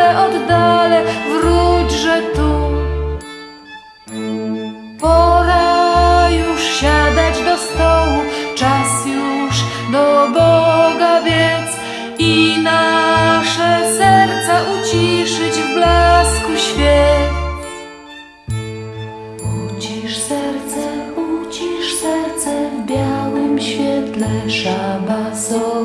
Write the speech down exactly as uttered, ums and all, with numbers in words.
oddale, oddale, wróćże tu. Pora już siadać do stołu, czas już do Boga biec i nasze serca uciszyć w blasku świec. Ucisz serce, ucisz serce w białym świetle szabasowe.